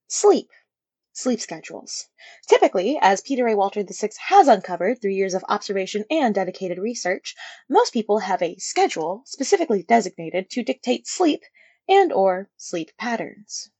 Sleep. Sleep schedules. Typically, as Peter A. Walter VI has uncovered through years of observation and dedicated research, most people have a schedule specifically designated to dictate sleep and/or sleep patterns.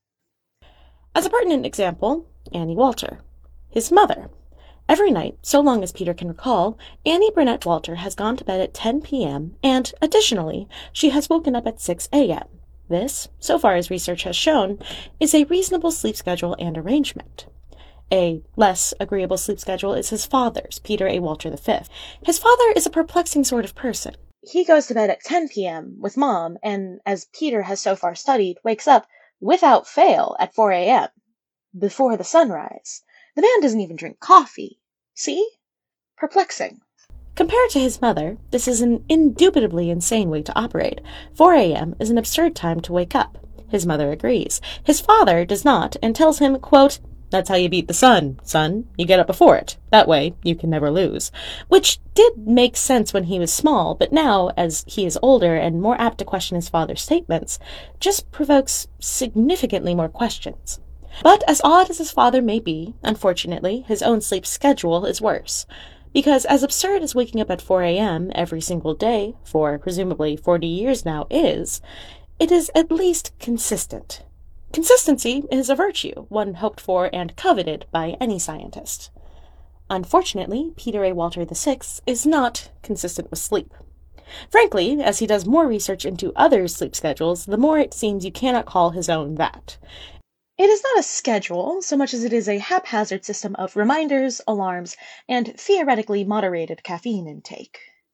As a pertinent example, Annie Walter. His mother. Every night, so long as Peter can recall, Annie Burnett Walter has gone to bed at 10 p.m., and, additionally, she has woken up at 6 a.m. This, so far as research has shown, is a reasonable sleep schedule and arrangement. A less agreeable sleep schedule is his father's, Peter A. Walter V. His father is a perplexing sort of person. He goes to bed at 10 p.m. with Mom, and, as Peter has so far studied, wakes up without fail at 4 a.m., before the sunrise. The man doesn't even drink coffee. See? Perplexing. Compared to his mother, this is an indubitably insane way to operate. 4 a.m. is an absurd time to wake up. His mother agrees. His father does not, and tells him, quote, "That's how you beat the sun, son. You get up before it. That way, you can never lose." Which did make sense when he was small, but now, as he is older and more apt to question his father's statements, just provokes significantly more questions. But as odd as his father may be, unfortunately, his own sleep schedule is worse. Because as absurd as waking up at 4 a.m. every single day, for presumably 40 years now is, it is at least consistent. Consistency is a virtue, one hoped for and coveted by any scientist. Unfortunately, Peter A. Walter VI is not consistent with sleep. Frankly, as he does more research into others' sleep schedules, the more it seems you cannot call his own that. It is not a schedule so much as it is a haphazard system of reminders, alarms, and theoretically moderated caffeine intake.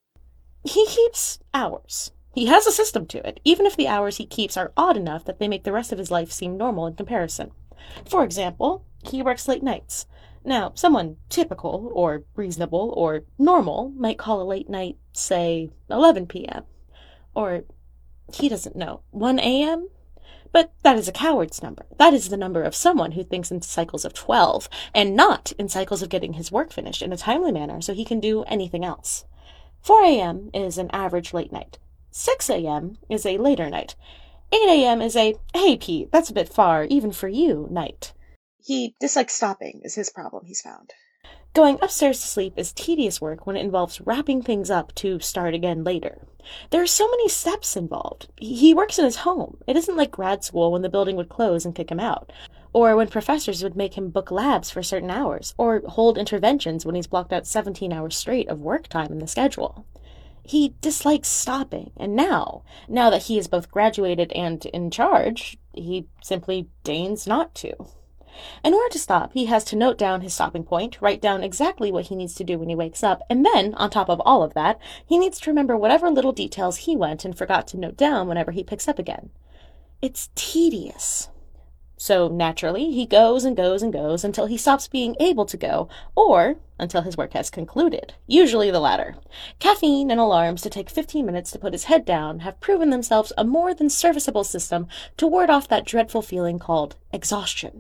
He keeps hours. He has a system to it, even if the hours he keeps are odd enough that they make the rest of his life seem normal in comparison. For example, he works late nights. Now, someone typical, or reasonable, or normal might call a late night, say, 11 p.m. Or, he doesn't know, 1 a.m.? But that is a coward's number. That is the number of someone who thinks in cycles of 12, and not in cycles of getting his work finished in a timely manner so he can do anything else. 4 a.m. is an average late night. 6 a.m. is a later night. 8 a.m. is a, "Hey, Pete, that's a bit far, even for you," night. He dislikes stopping, is his problem, he's found. Going upstairs to sleep is tedious work when it involves wrapping things up to start again later. There are so many steps involved. He works in his home. It isn't like grad school when the building would close and kick him out, or when professors would make him book labs for certain hours, or hold interventions when he's blocked out 17 hours straight of work time in the schedule. He dislikes stopping, and now that he is both graduated and in charge, he simply deigns not to. In order to stop, he has to note down his stopping point, write down exactly what he needs to do when he wakes up, and then, on top of all of that, he needs to remember whatever little details he went and forgot to note down whenever he picks up again. It's tedious. So, naturally, he goes and goes and goes until he stops being able to go, or until his work has concluded, usually the latter. Caffeine and alarms to take 15 minutes to put his head down have proven themselves a more than serviceable system to ward off that dreadful feeling called exhaustion.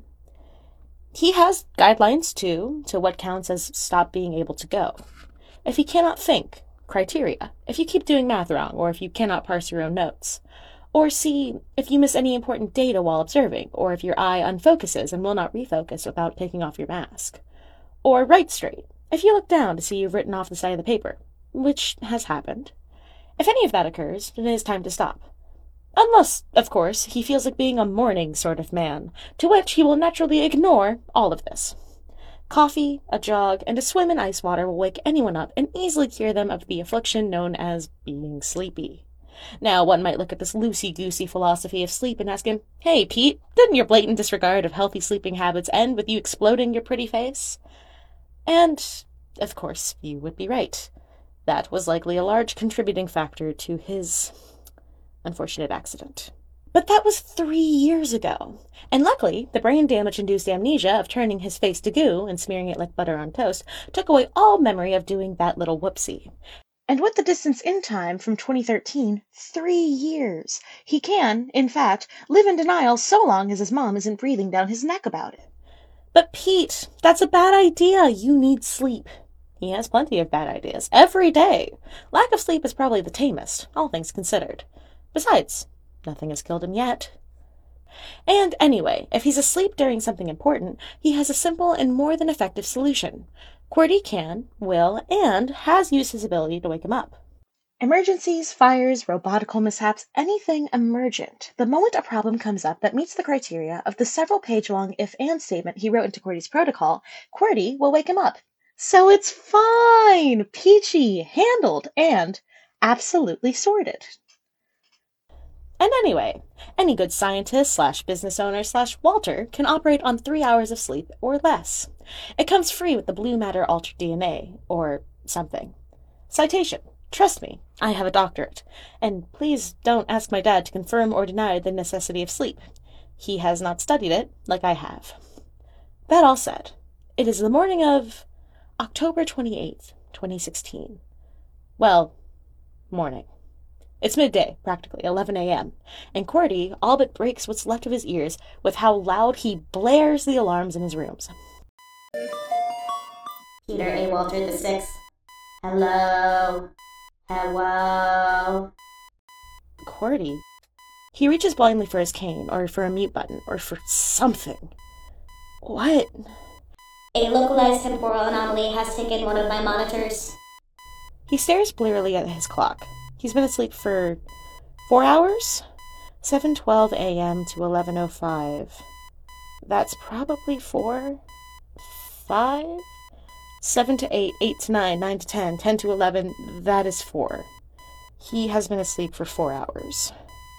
He has guidelines, too, to what counts as stop being able to go. If he cannot think, criteria. If you keep doing math wrong, or if you cannot parse your own notes. Or C, if you miss any important data while observing, or if your eye unfocuses and will not refocus without taking off your mask. Or write straight, if you look down to see you've written off the side of the paper, which has happened. If any of that occurs, then it is time to stop. Unless, of course, he feels like being a morning sort of man, to which he will naturally ignore all of this. Coffee, a jog, and a swim in ice water will wake anyone up and easily cure them of the affliction known as being sleepy. Now, one might look at this loosey-goosey philosophy of sleep and ask him, "Hey, Pete, didn't your blatant disregard of healthy sleeping habits end with you exploding your pretty face?" And, of course, you would be right. That was likely a large contributing factor to his unfortunate accident. But that was 3 years ago, and luckily the brain damage-induced amnesia of turning his face to goo and smearing it like butter on toast took away all memory of doing that little whoopsie. And with the distance in time from 2013, 3 years, he can, in fact, live in denial so long as his mom isn't breathing down his neck about it. But Pete, that's a bad idea. You need sleep. He has plenty of bad ideas every day. Lack of sleep is probably the tamest, all things considered. Besides, nothing has killed him yet. And anyway, if he's asleep during something important, he has a simple and more than effective solution. QWERTY can, will, and has used his ability to wake him up. Emergencies, fires, robotical mishaps, anything emergent. The moment a problem comes up that meets the criteria of the several-page-long if-and statement he wrote into QWERTY's protocol, QWERTY will wake him up. So it's fine, peachy, handled, and absolutely sorted. And anyway, any good scientist/business owner/Walter can operate on 3 hours of sleep or less. It comes free with the blue matter altered DNA, or something. Citation. Trust me, I have a doctorate. And please don't ask my dad to confirm or deny the necessity of sleep. He has not studied it like I have. That all said, it is the morning of October 28th, 2016. Well, morning. It's midday, practically, 11 a.m., and QWERTY all but breaks what's left of his ears with how loud he blares the alarms in his rooms. Peter A. Walter VI. Hello? Hello? QWERTY. He reaches blindly for his cane, or for a mute button, or for something. What? A localized temporal anomaly has taken one of my monitors. He stares blearily at his clock. He's been asleep for 4 hours? 7:12 a.m. to 11:05. That's probably 4? 5? 7 to 8, 8 to 9, 9 to 10, 10 to 11, that is 4. He has been asleep for 4 hours.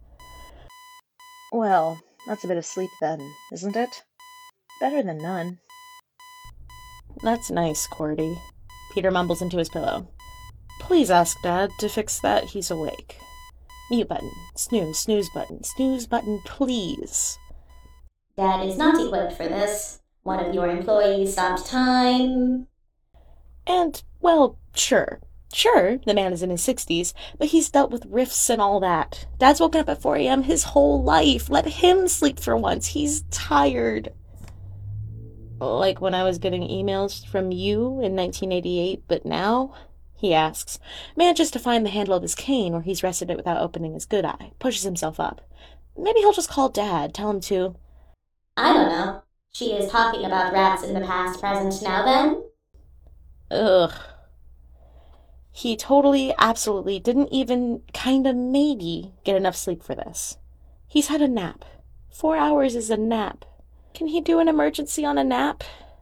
Well, that's a bit of sleep then, isn't it? Better than none. That's nice, QWERTY. Peter mumbles into his pillow. Please ask Dad to fix that. He's awake. Mute button. Snooze, snooze button, please. Dad is not equipped for this. One of your employees stopped time. And, well, sure. Sure, the man is in his 60s, but he's dealt with rifts and all that. Dad's woken up at 4 a.m. his whole life. Let him sleep for once. He's tired. Like when I was getting emails from you in 1988, but now? He asks, manages to find the handle of his cane where he's rested it without opening his good eye, pushes himself up. Maybe he'll just call Dad, tell him to... I don't know. She is talking about rats in the past, present, now then? Ugh. He totally, absolutely didn't even, kinda maybe, get enough sleep for this. He's had a nap. 4 hours is a nap. Can he do an emergency on a nap?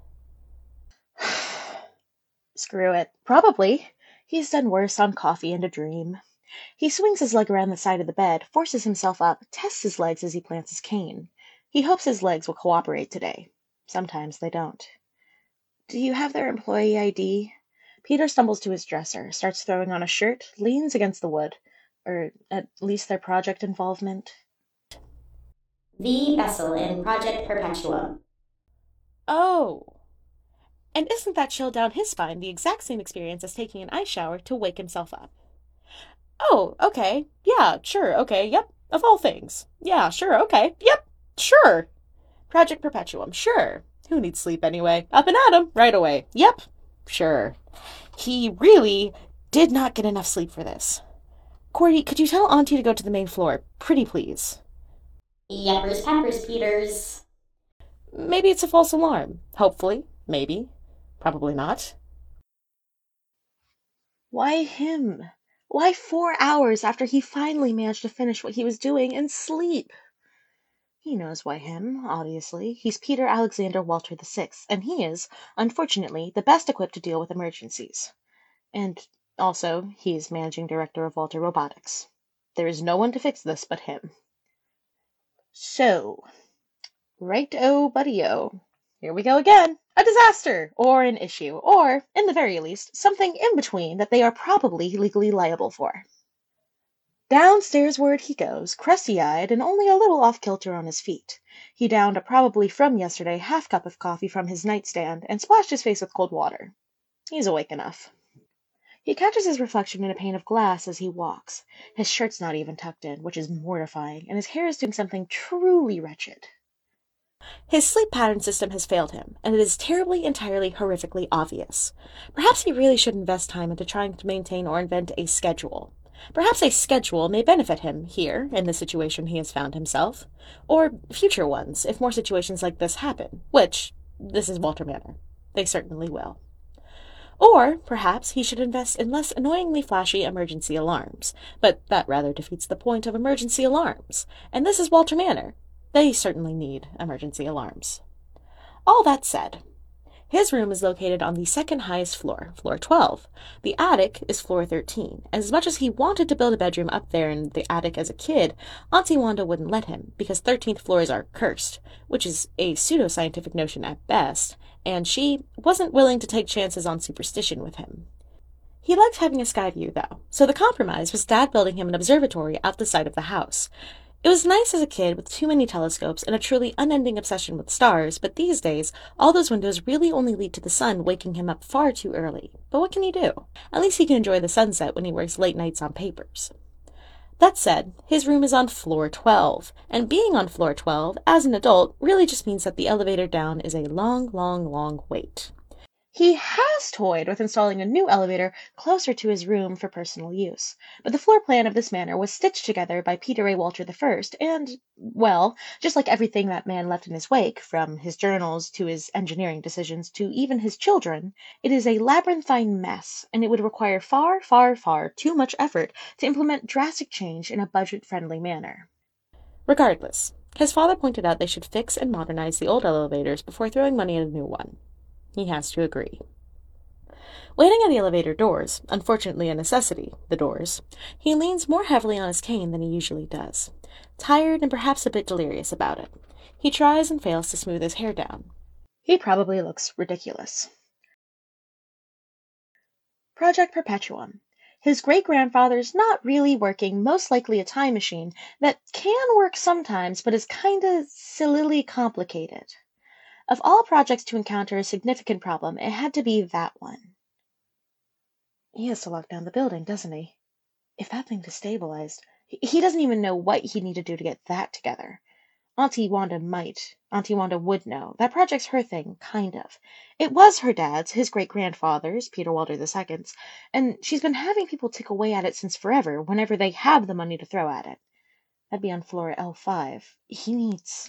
Screw it. Probably. He's done worse on coffee and a dream. He swings his leg around the side of the bed, forces himself up, tests his legs as he plants his cane. He hopes his legs will cooperate today. Sometimes they don't. Do you have their employee ID? Peter stumbles to his dresser, starts throwing on a shirt, leans against the wood. Or at least their project involvement. V. Bessel in Project Perpetuum. Oh. And isn't that chill down his spine the exact same experience as taking an ice shower to wake himself up? Oh, okay. Yeah, sure, okay, yep. Of all things. Yeah, sure, okay. Yep, sure. Project Perpetuum, sure. Who needs sleep anyway? Up and at 'em, right away. Yep, sure. He really did not get enough sleep for this. QWERTY, could you tell Auntie to go to the main floor? Pretty please. Yeppers peppers, Peters. Maybe it's a false alarm. Hopefully. Maybe. Probably not. Why him? Why 4 hours after he finally managed to finish what he was doing and sleep? He knows why him, obviously. He's Peter Alexander Walter VI, and he is, unfortunately, the best equipped to deal with emergencies. And also, he's managing director of Walter Robotics. There is no one to fix this but him. So, right-o, buddy-o. Here we go again. A disaster, or an issue, or, in the very least, something in between that they are probably legally liable for. Downstairs-ward he goes, crusty-eyed and only a little off-kilter on his feet. He downed a probably from yesterday half-cup of coffee from his nightstand and splashed his face with cold water. He's awake enough. He catches his reflection in a pane of glass as he walks. His shirt's not even tucked in, which is mortifying, and his hair is doing something truly wretched. His sleep pattern system has failed him, and it is terribly, entirely, horrifically obvious. Perhaps he really should invest time into trying to maintain or invent a schedule. Perhaps a schedule may benefit him here in the situation he has found himself, or future ones if more situations like this happen, which, this is Walter Manor. They certainly will. Or perhaps he should invest in less annoyingly flashy emergency alarms, but that rather defeats the point of emergency alarms, and this is Walter Manor. They certainly need emergency alarms. All that said, his room is located on the second highest floor, floor 12. The attic is floor 13. As much as he wanted to build a bedroom up there in the attic as a kid, Auntie Wanda wouldn't let him, because 13th floors are cursed, which is a pseudoscientific notion at best, and she wasn't willing to take chances on superstition with him. He liked having a sky view, though, so the compromise was Dad building him an observatory out the side of the house. It was nice as a kid with too many telescopes and a truly unending obsession with stars, but these days, all those windows really only lead to the sun waking him up far too early. But what can you do? At least he can enjoy the sunset when he works late nights on papers. That said, his room is on floor 12, and being on floor 12, as an adult, really just means that the elevator down is a long, long, long wait. He has toyed with installing a new elevator closer to his room for personal use, but the floor plan of this manor was stitched together by Peter A. Walter I, and, well, just like everything that man left in his wake, from his journals to his engineering decisions to even his children, it is a labyrinthine mess, and it would require far, far, far too much effort to implement drastic change in a budget-friendly manner. Regardless, his father pointed out they should fix and modernize the old elevators before throwing money at a new one. He has to agree. Waiting at the elevator doors, unfortunately a necessity, the doors, he leans more heavily on his cane than he usually does, tired and perhaps a bit delirious about it. He tries and fails to smooth his hair down. He probably looks ridiculous. Project Perpetuum. His great-grandfather's not really working, most likely a time machine that can work sometimes but is kinda sillily complicated. Of all projects to encounter a significant problem, it had to be that one. He has to lock down the building, doesn't he? If that thing destabilized, he doesn't even know what he'd need to do to get that together. Auntie Wanda would know. That project's her thing, kind of. It was her dad's, his great-grandfather's, Peter Walter II's, and she's been having people tick away at it since forever, whenever they have the money to throw at it. That'd be on floor L5. He needs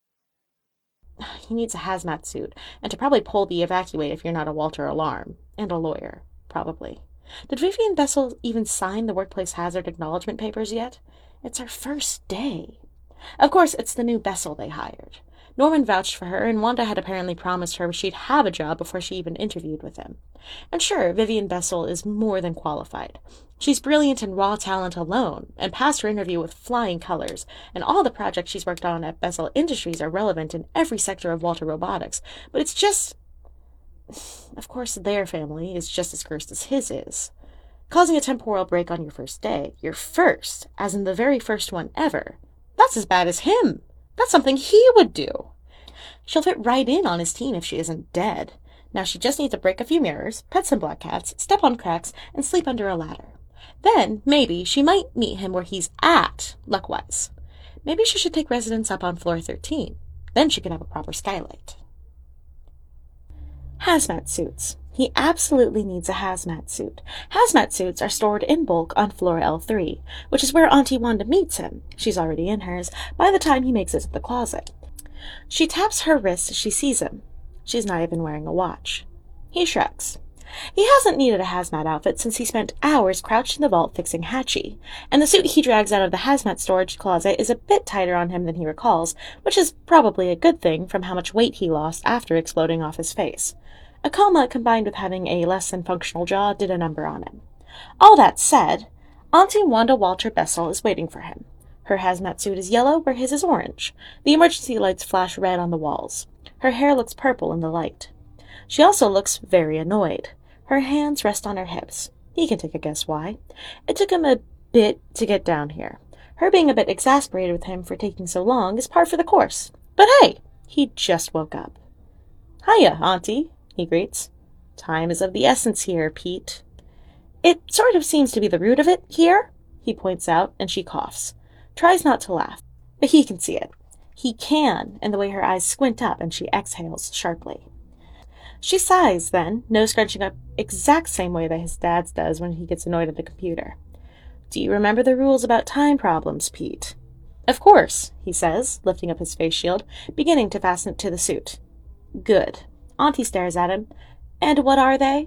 a hazmat suit, and to probably pull the evacuate if you're not a Walter alarm. And a lawyer, probably. Did Vivian Bessel even sign the workplace hazard acknowledgement papers yet? It's her first day. Of course, it's the new Bessel they hired. Norman vouched for her, and Wanda had apparently promised her she'd have a job before she even interviewed with him. And sure, Vivian Bessel is more than qualified. She's brilliant in raw talent alone, and passed her interview with flying colors, and all the projects she's worked on at Bessel Industries are relevant in every sector of Walter Robotics, but it's just... Of course, their family is just as cursed as his is. Causing a temporal break on your first day, your first, as in the very first one ever, that's as bad as him. That's something he would do. She'll fit right in on his team if she isn't dead. Now she just needs to break a few mirrors, pet some black cats, step on cracks, and sleep under a ladder. Then, maybe, she might meet him where he's at, luck-wise. Maybe she should take residence up on floor 13. Then she could have a proper skylight. Hazmat suits. He absolutely needs a hazmat suit. Hazmat suits are stored in bulk on floor L3, which is where Auntie Wanda meets him. She's already in hers by the time he makes it to the closet. She taps her wrist as she sees him. She's not even wearing a watch. He shrugs. He hasn't needed a hazmat outfit since he spent hours crouched in the vault fixing Hatchie, and the suit he drags out of the hazmat storage closet is a bit tighter on him than he recalls, which is probably a good thing from how much weight he lost after exploding off his face. A coma combined with having a less than functional jaw did a number on him. All that said, Auntie Wanda Walter Bessel is waiting for him. Her hazmat suit is yellow where his is orange. The emergency lights flash red on the walls. Her hair looks purple in the light. She also looks very annoyed. Her hands rest on her hips. He can take a guess why. It took him a bit to get down here. Her being a bit exasperated with him for taking so long is par for the course. But hey, he just woke up. "Hiya, Auntie," he greets. "Time is of the essence here, Pete." "It sort of seems to be the root of it here," he points out, and she coughs. Tries not to laugh, but he can see it. He can, in the way her eyes squint up and she exhales sharply. She sighs then, nose scrunching up exact same way that his dad's does when he gets annoyed at the computer. Do you remember the rules about time problems, Pete? Of course, he says, lifting up his face shield, beginning to fasten it to the suit. Good. Auntie stares at him. And what are they?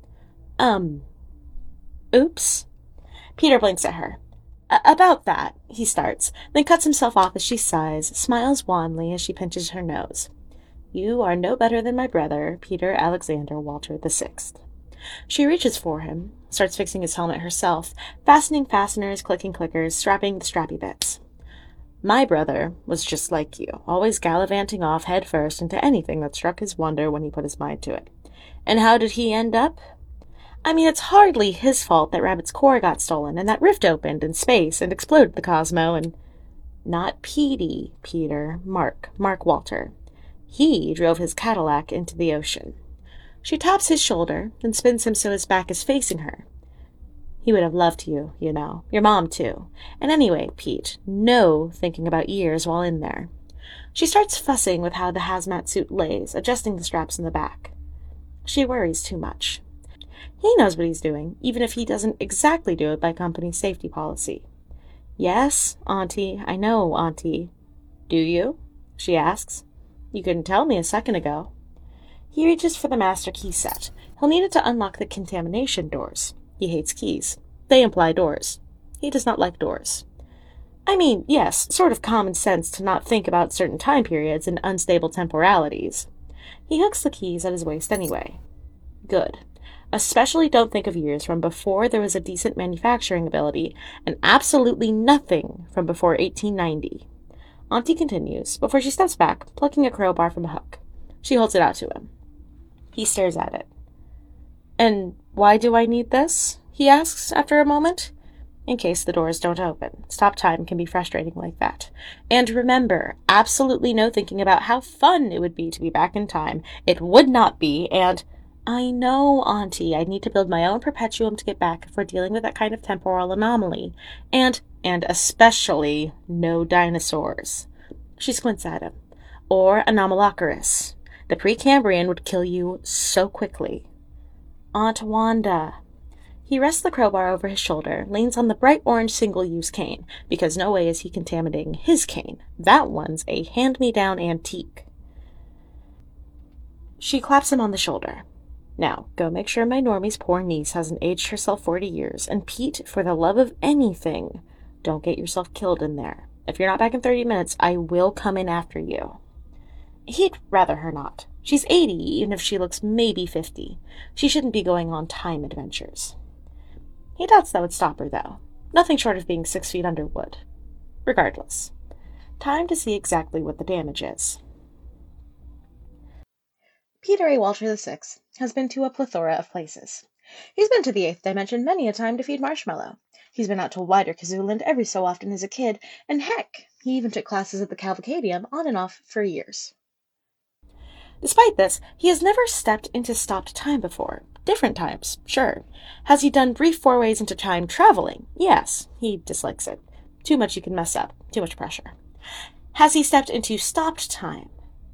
Oops. Peter blinks at her. About that, he starts, then cuts himself off as she sighs, smiles wanly as she pinches her nose. You are no better than my brother, Peter Alexander Walter VI. She reaches for him, starts fixing his helmet herself, fastening fasteners, clicking clickers, strapping the strappy bits. My brother was just like you, always gallivanting off head first into anything that struck his wonder when he put his mind to it. And how did he end up? I mean, it's hardly his fault that Rabbit's core got stolen, and that rift opened in space and exploded the Cosmo, and... Not Petey, Peter. Mark Walter. He drove his Cadillac into the ocean. She taps his shoulder, then spins him so his back is facing her. He would have loved you, you know. Your mom, too. And anyway, Pete, no thinking about years while in there. She starts fussing with how the hazmat suit lays, adjusting the straps in the back. She worries too much. He knows what he's doing, even if he doesn't exactly do it by company safety policy. Yes, Auntie, I know, Auntie. Do you? She asks. You couldn't tell me a second ago. He reaches for the master key set. He'll need it to unlock the contamination doors. He hates keys. They imply doors. He does not like doors. I mean, yes, sort of common sense to not think about certain time periods and unstable temporalities. He hooks the keys at his waist anyway. Good. Especially don't think of years from before there was a decent manufacturing ability, and absolutely nothing from before 1890. Auntie continues, before she steps back, plucking a crowbar from a hook. She holds it out to him. He stares at it. And why do I need this? He asks after a moment. In case the doors don't open. Stop time can be frustrating like that. And remember, absolutely no thinking about how fun it would be to be back in time. It would not be, and... I know, Auntie, I need to build my own perpetuum to get back if we're dealing with that kind of temporal anomaly. And especially no dinosaurs. She squints at him. Or Anomalocaris. The Precambrian would kill you so quickly. Aunt Wanda. He rests the crowbar over his shoulder, leans on the bright orange single-use cane, because no way is he contaminating his cane. That one's a hand-me-down antique. She claps him on the shoulder. Now, go make sure my normie's poor niece hasn't aged herself 40 years, and Pete, for the love of anything, don't get yourself killed in there. If you're not back in 30 minutes, I will come in after you. He'd rather her not. She's 80, even if she looks maybe 50. She shouldn't be going on time adventures. He doubts that would stop her, though. Nothing short of being 6 feet under would. Regardless. Time to see exactly what the damage is. Peter A. Walter VI has been to a plethora of places. He's been to the 8th dimension many a time to feed Marshmallow. He's been out to Wider Kazooland every so often as a kid, and heck, he even took classes at the Cavalcadium on and off for years. Despite this, he has never stepped into stopped time before. Different times, sure. Has he done brief forays into time traveling? Yes, he dislikes it. Too much you can mess up. Too much pressure. Has he stepped into stopped time?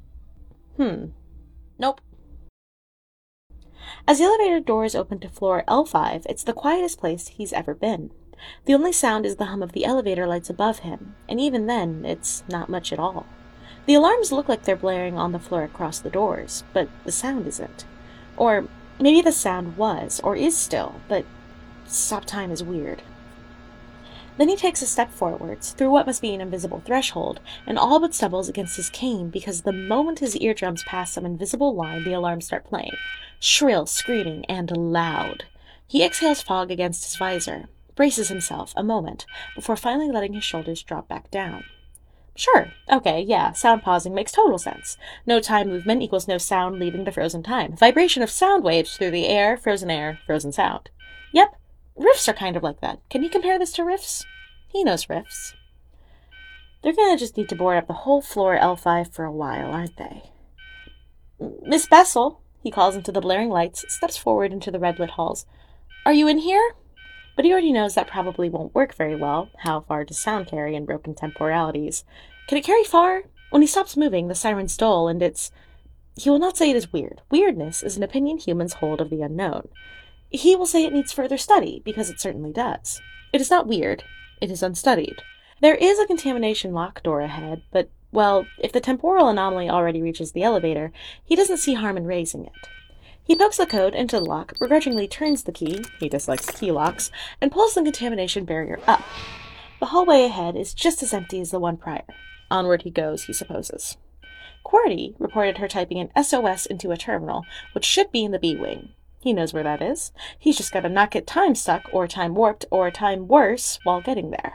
Nope. As the elevator doors open to floor L5, it's the quietest place he's ever been. The only sound is the hum of the elevator lights above him, and even then, it's not much at all. The alarms look like they're blaring on the floor across the doors, but the sound isn't. Or maybe the sound was, or is still, but stop time is weird. Then he takes a step forwards, through what must be an invisible threshold, and all but stumbles against his cane because the moment his eardrums pass some invisible line, the alarms start playing. Shrill, screaming, and loud. He exhales fog against his visor, braces himself a moment, before finally letting his shoulders drop back down. Sure, okay, yeah, sound pausing makes total sense. No time movement equals no sound leaving the frozen time. Vibration of sound waves through the air, frozen sound. Yep, riffs are kind of like that. Can you compare this to riffs? He knows riffs. They're gonna just need to board up the whole floor L5 for a while, aren't they? Miss Bessel, he calls into the blaring lights, steps forward into the red-lit halls. Are you in here? But he already knows that probably won't work very well. How far does sound carry in broken temporalities? Can it carry far? When he stops moving, the sirens dull, and it's... He will not say it is weird. Weirdness is an opinion humans hold of the unknown. He will say it needs further study, because it certainly does. It is not weird. It is unstudied. There is a contamination lock door ahead, but, well, if the temporal anomaly already reaches the elevator, he doesn't see harm in raising it. He pokes the code into the lock, begrudgingly turns the key, he dislikes key locks, and pulls the contamination barrier up. The hallway ahead is just as empty as the one prior. Onward he goes, he supposes. QWERTY reported her typing an SOS into a terminal, which should be in the B-wing. He knows where that is. He's just got to not get time stuck, or time warped, or time worse while getting there.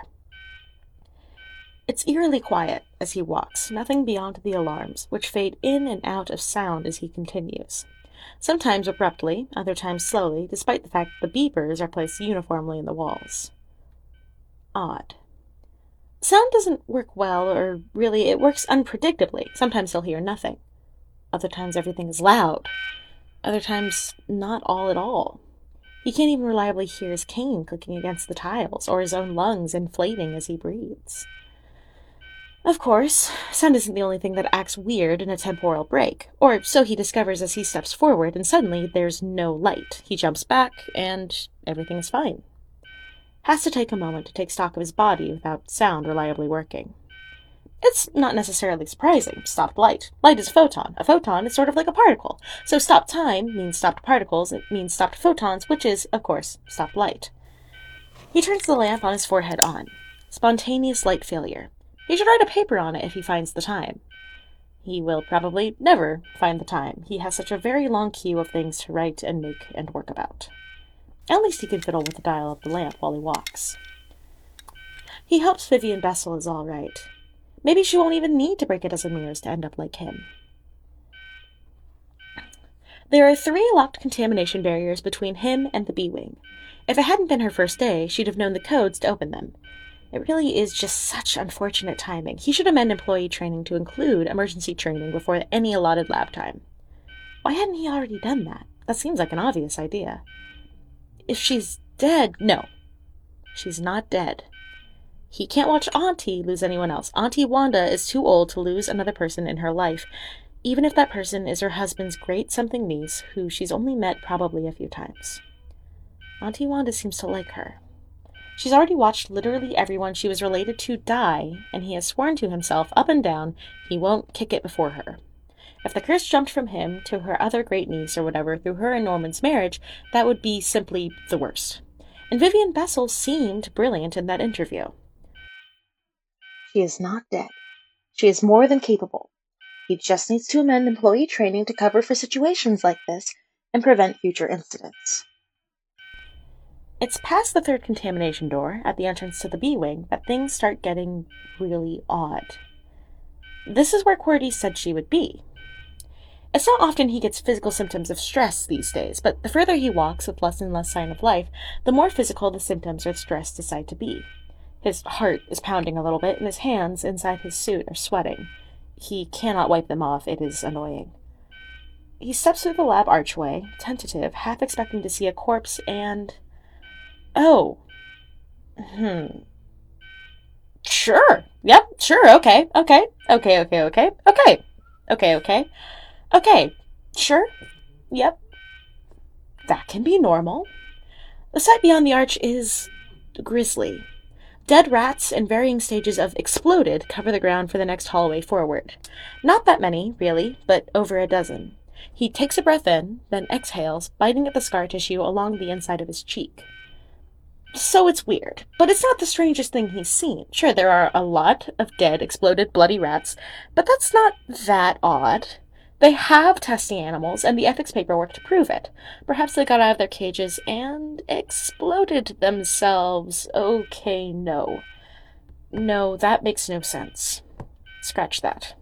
It's eerily quiet as he walks, nothing beyond the alarms, which fade in and out of sound as he continues. Sometimes abruptly, other times slowly, despite the fact that the beepers are placed uniformly in the walls. Odd. Sound doesn't work well, or really, it works unpredictably. Sometimes he'll hear nothing. Other times everything is loud. Other times not all at all. He can't even reliably hear his cane clicking against the tiles, or his own lungs inflating as he breathes. Of course, sound isn't the only thing that acts weird in a temporal break, or so he discovers as he steps forward, and suddenly there's no light. He jumps back, and everything is fine. Has to take a moment to take stock of his body without sound reliably working. It's not necessarily surprising. Stopped light. Light is a photon. A photon is sort of like a particle. So stopped time means stopped particles. It means stopped photons, which is, of course, stopped light. He turns the lamp on his forehead on. Spontaneous light failure. He should write a paper on it if he finds the time. He will probably never find the time. He has such a very long queue of things to write and make and work about. At least he can fiddle with the dial of the lamp while he walks. He hopes Vivian Bessel is all right. Maybe she won't even need to break a dozen mirrors to end up like him. There are 3 locked contamination barriers between him and the B-wing. If it hadn't been her first day, she'd have known the codes to open them. It really is just such unfortunate timing. He should amend employee training to include emergency training before any allotted lab time. Why hadn't he already done that? That seems like an obvious idea. If she's dead... No. She's not dead. He can't watch Auntie lose anyone else. Auntie Wanda is too old to lose another person in her life, even if that person is her husband's great-something niece, who she's only met probably a few times. Auntie Wanda seems to like her. She's already watched literally everyone she was related to die, and he has sworn to himself up and down he won't kick it before her. If the curse jumped from him to her other great-niece or whatever through her and Norman's marriage, that would be simply the worst. And Vivian Bessel seemed brilliant in that interview. She is not dead. She is more than capable. He just needs to amend employee training to cover for situations like this and prevent future incidents. It's past the 3rd contamination door, at the entrance to the B-wing, that things start getting really odd. This is where QWERTY said she would be. It's not often he gets physical symptoms of stress these days, but the further he walks with less and less sign of life, the more physical the symptoms or stress decide to be. His heart is pounding a little bit, and his hands inside his suit are sweating. He cannot wipe them off. It is annoying. He steps through the lab archway, tentative, half expecting to see a corpse, and... Oh. Sure. Yep, sure, okay. Okay, sure. Yep. That can be normal. The sight beyond the arch is... grisly. Dead rats in varying stages of exploded cover the ground for the next hallway forward. Not that many, really, but over a dozen. He takes a breath in, then exhales, biting at the scar tissue along the inside of his cheek. So it's weird, but it's not the strangest thing he's seen. Sure, there are a lot of dead, exploded, bloody rats, but that's not that odd. They have testing animals and the ethics paperwork to prove it. Perhaps they got out of their cages and exploded themselves. Okay, no. No, that makes no sense. Scratch that.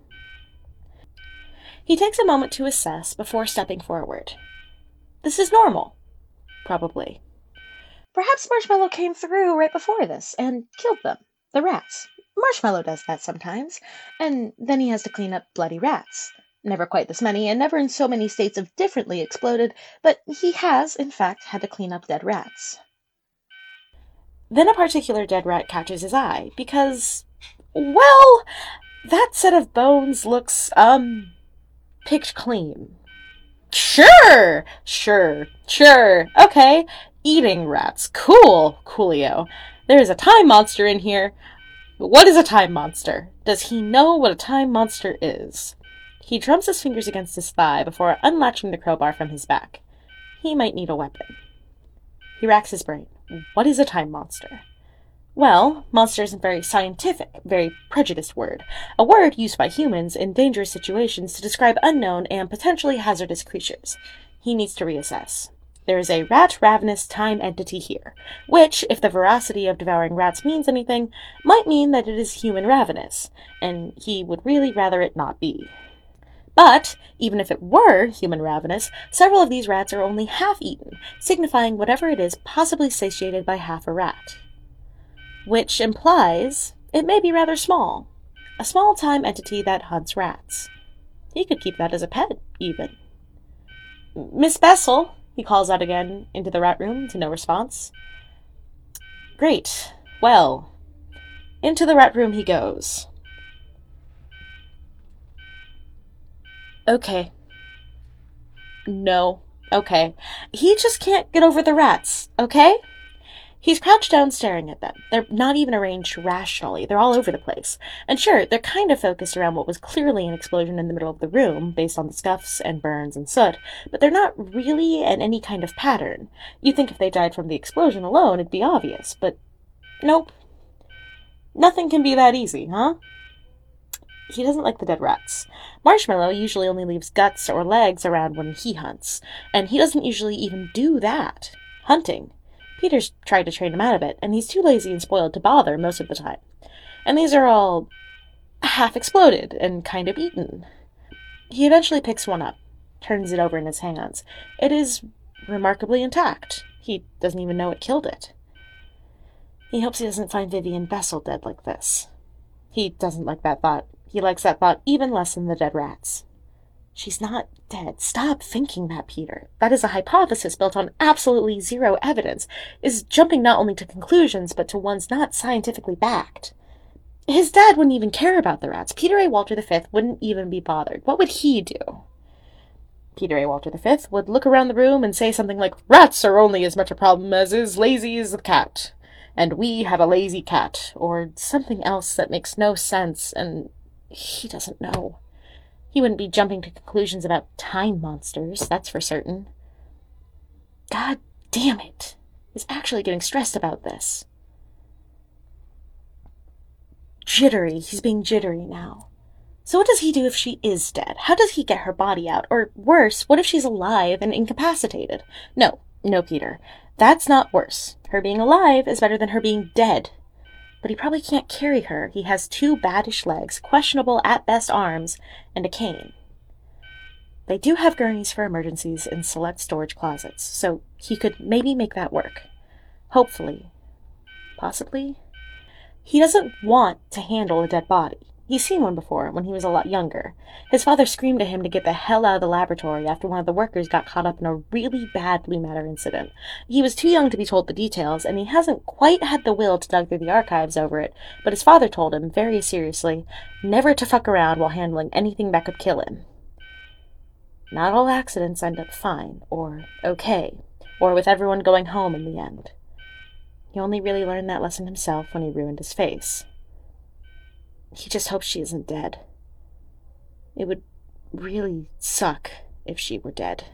He takes a moment to assess before stepping forward. This is normal. Probably. Perhaps Marshmallow came through right before this and killed them, the rats. Marshmallow does that sometimes, and then he has to clean up bloody rats. Never quite this many, and never in so many states of differently exploded, but he has, in fact, had to clean up dead rats. Then a particular dead rat catches his eye, because, well, that set of bones looks, picked clean. Sure. Okay. Eating rats. Coolio. There's a time monster in here. What is a time monster? Does he know what a time monster is? He drums his fingers against his thigh before unlatching the crowbar from his back. He might need a weapon. He racks his brain. What is a time monster? Well, monster is a very scientific, very prejudiced word. A word used by humans in dangerous situations to describe unknown and potentially hazardous creatures. He needs to reassess. There is a rat-ravenous time entity here, which, if the veracity of devouring rats means anything, might mean that it is human-ravenous, and he would really rather it not be. But, even if it were human-ravenous, several of these rats are only half-eaten, signifying whatever it is possibly satiated by half a rat. Which implies it may be rather small. A small time entity that hunts rats. He could keep that as a pet, even. Miss Bessel, he calls out again into the rat room to no response. Great. Well, into the rat room he goes. Okay. No. Okay. He just can't get over the rats, okay? He's crouched down staring at them. They're not even arranged rationally. They're all over the place. And sure, they're kind of focused around what was clearly an explosion in the middle of the room, based on the scuffs and burns and soot, but they're not really in any kind of pattern. You'd think if they died from the explosion alone, it'd be obvious, but nope. Nothing can be that easy, huh? He doesn't like the dead rats. Marshmallow usually only leaves guts or legs around when he hunts, and he doesn't usually even do that. Hunting. Peter's tried to train him out of it, and he's too lazy and spoiled to bother most of the time. And these are all half-exploded and kind of eaten. He eventually picks one up, turns it over in his hands. It is remarkably intact. He doesn't even know it killed it. He hopes he doesn't find Vivian Bessel dead like this. He doesn't like that thought. He likes that thought even less than the dead rats. She's not dead. Stop thinking that, Peter. That is a hypothesis built on absolutely zero evidence, is jumping not only to conclusions, but to ones not scientifically backed. His dad wouldn't even care about the rats. Peter A. Walter V wouldn't even be bothered. What would he do? Peter A. Walter V would look around the room and say something like, "Rats are only as much a problem as is lazy as a cat. And we have a lazy cat," or something else that makes no sense, and he doesn't know. He wouldn't be jumping to conclusions about time monsters, that's for certain. God damn it. He's actually getting stressed about this. Jittery. He's being jittery now. So what does he do if she is dead? How does he get her body out? Or worse, what if she's alive and incapacitated? No, Peter. That's not worse. Her being alive is better than her being dead. But he probably can't carry her. He has 2 baddish legs, questionable at best arms, and a cane. They do have gurneys for emergencies in select storage closets, so he could maybe make that work. Hopefully. Possibly. He doesn't want to handle a dead body. He's seen one before, when he was a lot younger. His father screamed at him to get the hell out of the laboratory after one of the workers got caught up in a really bad blue matter incident. He was too young to be told the details, and he hasn't quite had the will to dug through the archives over it, but his father told him, very seriously, never to fuck around while handling anything that could kill him. Not all accidents end up fine, or okay, or with everyone going home in the end. He only really learned that lesson himself when he ruined his face. He just hopes she isn't dead. It would really suck if she were dead.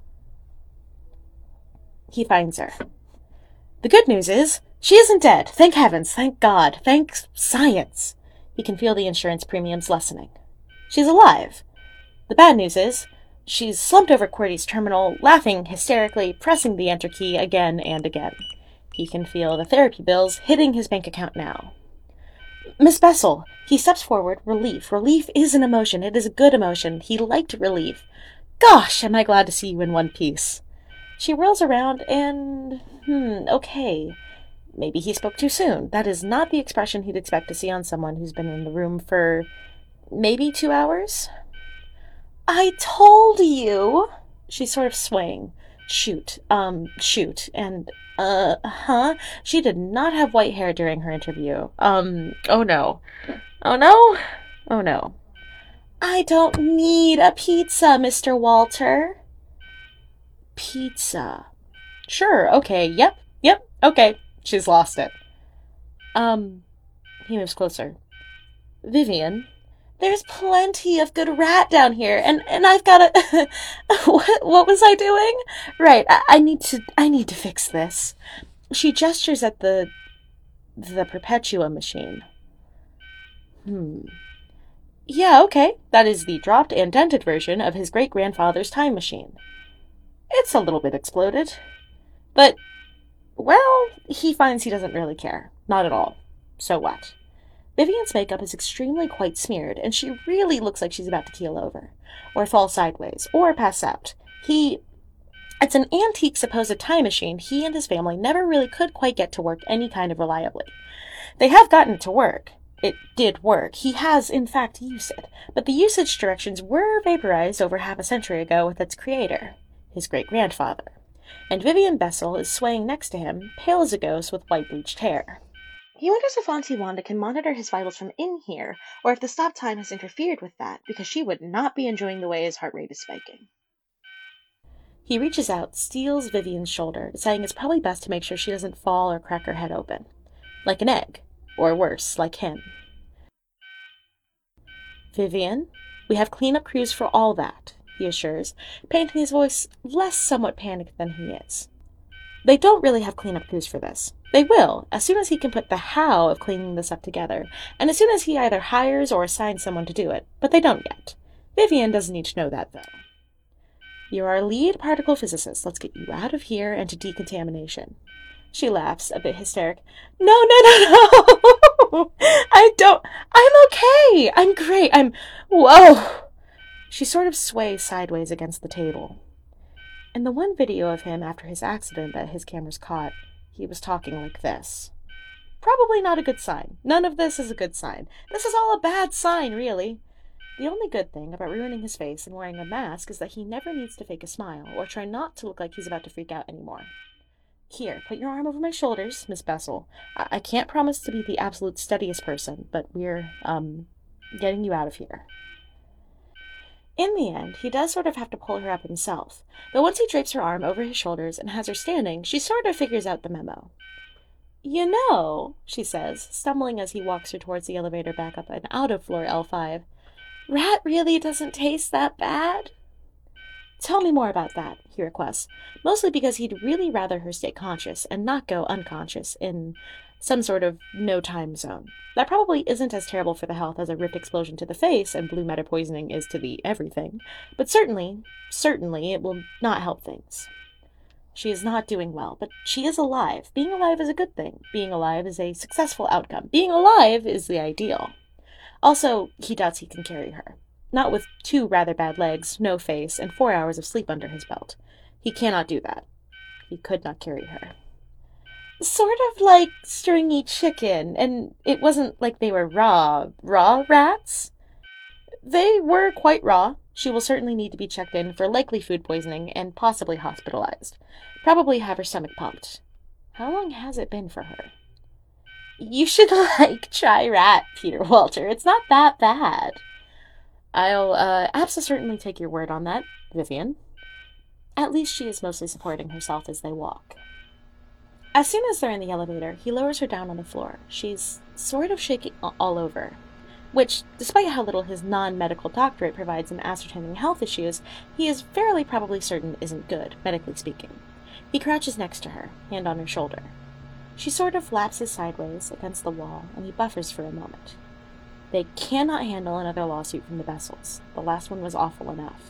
He finds her. The good news is, she isn't dead. Thank heavens, thank God, thank science. He can feel the insurance premiums lessening. She's alive. The bad news is, she's slumped over QWERTY's terminal, laughing hysterically, pressing the enter key again and again. He can feel the therapy bills hitting his bank account now. Miss Bessel, he steps forward, relief. Relief is an emotion. It is a good emotion. He liked relief. Gosh, am I glad to see you in one piece. She whirls around and, okay. Maybe he spoke too soon. That is not the expression he'd expect to see on someone who's been in the room for maybe 2 hours. I told you. She's sort of swaying. Shoot. And, she did not have white hair during her interview. Oh no. I don't need a pizza, Mr. Walter. Pizza. Sure, okay, yep, okay. She's lost it. He moves closer. Vivian, there's plenty of good rat down here, and I've got a... what was I doing? Right, I need to fix this. She gestures at the Perpetua machine. Yeah, okay, that is the dropped and dented version of his great-grandfather's time machine. It's a little bit exploded. But, well, he finds he doesn't really care. Not at all. So what? Vivian's makeup is extremely quite smeared, and she really looks like she's about to keel over, or fall sideways, or pass out. It's an antique supposed time machine he and his family never really could quite get to work any kind of reliably. They have gotten it to work. It did work. He has, in fact, used it, but the usage directions were vaporized over half a century ago with its creator, his great-grandfather. And Vivian Bessel is swaying next to him, pale as a ghost with white bleached hair. He wonders if Auntie Wanda can monitor his vitals from in here, or if the stop time has interfered with that, because she would not be enjoying the way his heart rate is spiking. He reaches out, steals Vivian's shoulder, deciding it's probably best to make sure she doesn't fall or crack her head open. Like an egg. Or worse, like him. Vivian, we have cleanup crews for all that, he assures, painting his voice less somewhat panicked than he is. They don't really have cleanup crews for this. They will, as soon as he can put the how of cleaning this up together, and as soon as he either hires or assigns someone to do it, but they don't yet. Vivian doesn't need to know that, though. You're our lead particle physicist. Let's get you out of here and to decontamination. She laughs, a bit hysteric. No! I'm okay! I'm great! Whoa! She sort of sways sideways against the table. In the one video of him after his accident that his cameras caught, he was talking like this. Probably not a good sign. None of this is a good sign. This is all a bad sign, really. The only good thing about ruining his face and wearing a mask is that he never needs to fake a smile or try not to look like he's about to freak out anymore. Here, put your arm over my shoulders, Miss Bessel. I can't promise to be the absolute steadiest person, but we're, getting you out of here. In the end, he does sort of have to pull her up himself, but once he drapes her arm over his shoulders and has her standing, she sort of figures out the memo. You know, she says, stumbling as he walks her towards the elevator back up and out of floor L5, rat really doesn't taste that bad. Tell me more about that, he requests, mostly because he'd really rather her stay conscious and not go unconscious in some sort of no-time zone. That probably isn't as terrible for the health as a ripped explosion to the face and blue matter poisoning is to the everything, but certainly it will not help things. She is not doing well, but she is alive. Being alive is a good thing. Being alive is a successful outcome. Being alive is the ideal. Also, he doubts he can carry her. Not with 2 rather bad legs, no face, and 4 hours of sleep under his belt. He cannot do that. He could not carry her. Sort of like stringy chicken, and it wasn't like they were raw rats? They were quite raw. She will certainly need to be checked in for likely food poisoning and possibly hospitalized. Probably have her stomach pumped. How long has it been for her? You should, try rat, Peter Walter. It's not that bad. I'll, absolutely take your word on that, Vivian. At least she is mostly supporting herself as they walk. As soon as they're in the elevator, he lowers her down on the floor. She's sort of shaking all over, which, despite how little his non-medical doctorate provides in ascertaining health issues, he is fairly probably certain isn't good, medically speaking. He crouches next to her, hand on her shoulder. She sort of lapses sideways against the wall, and he buffers for a moment. They cannot handle another lawsuit from the Bessels. The last one was awful enough.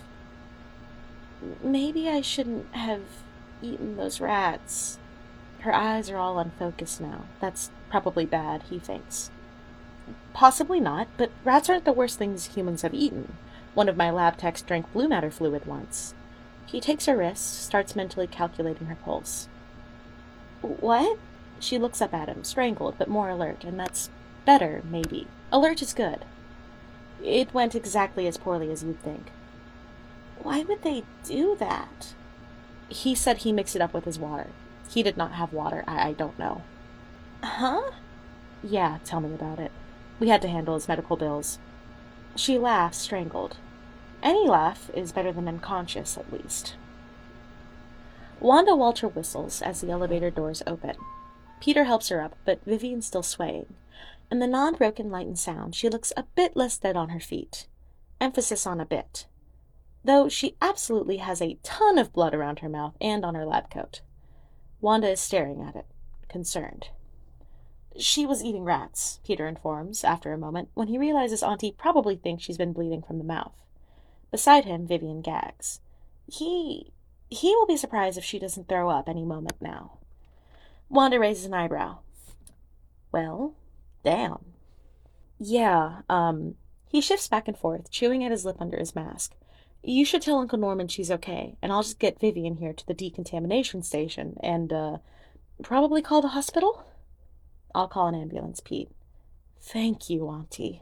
Maybe I shouldn't have eaten those rats. Her eyes are all unfocused now. That's probably bad, he thinks. Possibly not, but rats aren't the worst things humans have eaten. One of my lab techs drank blue matter fluid once. He takes her wrist, starts mentally calculating her pulse. What? She looks up at him, strangled, but more alert, and that's better, maybe. Alert is good. It went exactly as poorly as you'd think. Why would they do that? He said he mixed it up with his water. He did not have water. I don't know. Huh? Yeah, tell me about it. We had to handle his medical bills. She laughs, strangled. Any laugh is better than unconscious, at least. Wanda Walter whistles as the elevator doors open. Peter helps her up, but Vivian's still swaying. In the non-broken light and sound, she looks a bit less dead on her feet. Emphasis on a bit. Though she absolutely has a ton of blood around her mouth and on her lab coat. Wanda is staring at it, concerned. She was eating rats, Peter informs, after a moment, when he realizes Auntie probably thinks she's been bleeding from the mouth. Beside him, Vivian gags. He will be surprised if she doesn't throw up any moment now. Wanda raises an eyebrow. Well, damn. Yeah, he shifts back and forth, chewing at his lip under his mask. You should tell Uncle Norman she's okay, and I'll just get Vivian here to the decontamination station, and, probably call the hospital? I'll call an ambulance, Pete. Thank you, Auntie.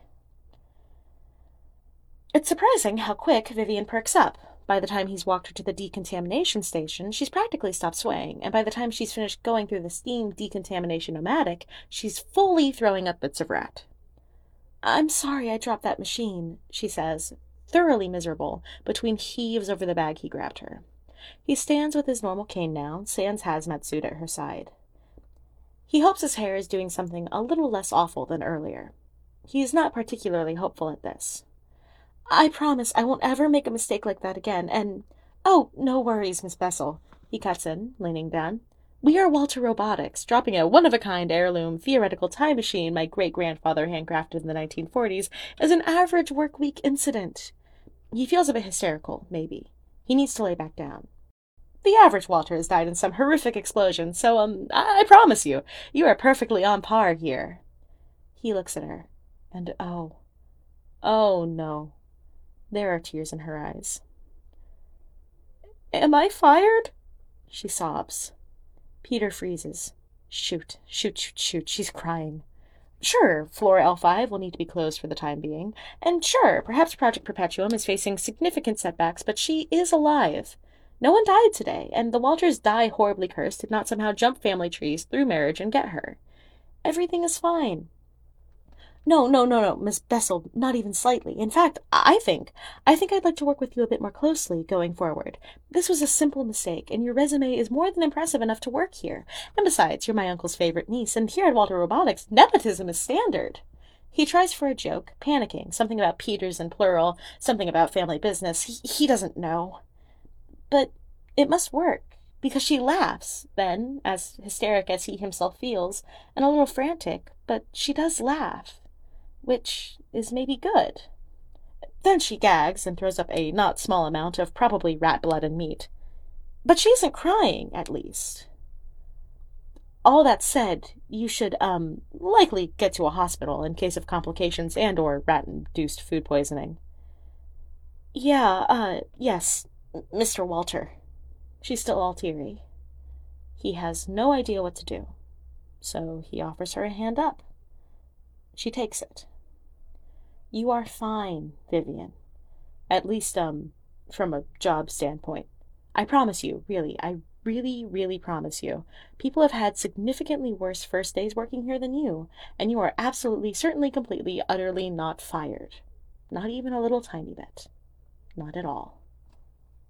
It's surprising how quick Vivian perks up. By the time he's walked her to the decontamination station, she's practically stopped swaying, and by the time she's finished going through the steam decontamination-o-matic, she's fully throwing up bits of rat. I'm sorry I dropped that machine, she says, thoroughly miserable, between heaves over the bag he grabbed her. He stands with his normal cane now, sans hazmat suit at her side. He hopes his hair is doing something a little less awful than earlier. He is not particularly hopeful at this. I promise I won't ever make a mistake like that again, and... Oh, no worries, Miss Bessel, he cuts in, leaning down. We are Walter Robotics, dropping a one-of-a-kind heirloom theoretical time machine my great-grandfather handcrafted in the 1940s as an average work-week incident. He feels a bit hysterical, maybe. He needs to lay back down. The average Walter has died in some horrific explosion, so, I promise you, you are perfectly on par here. He looks at her, and oh no. There are tears in her eyes. Am I fired? She sobs. Peter freezes. Shoot, she's crying. Sure, Floor L5 will need to be closed for the time being, and sure, perhaps Project Perpetuum is facing significant setbacks, but she is alive. No one died today, and the Walters die horribly cursed did not somehow jump family trees through marriage and get her. Everything is fine. No, Miss Bessel, not even slightly. In fact, I think I'd like to work with you a bit more closely going forward. This was a simple mistake, and your resume is more than impressive enough to work here. And besides, you're my uncle's favorite niece, and here at Walter Robotics, nepotism is standard. He tries for a joke, panicking, something about Peters in plural, something about family business. He doesn't know. But it must work, because she laughs, then, as hysteric as he himself feels, and a little frantic, but she does laugh. Which is maybe good. Then she gags and throws up a not small amount of probably rat blood and meat. But she isn't crying, at least. All that said, you should, likely get to a hospital in case of complications and or rat-induced food poisoning. Yes, Mr. Walter. She's still all teary. He has no idea what to do, so he offers her a hand up. She takes it. You are fine, Vivian. At least, from a job standpoint. I promise you, really, I really promise you. People have had significantly worse first days working here than you, and you are absolutely, certainly, completely, utterly not fired. Not even a little tiny bit. Not at all.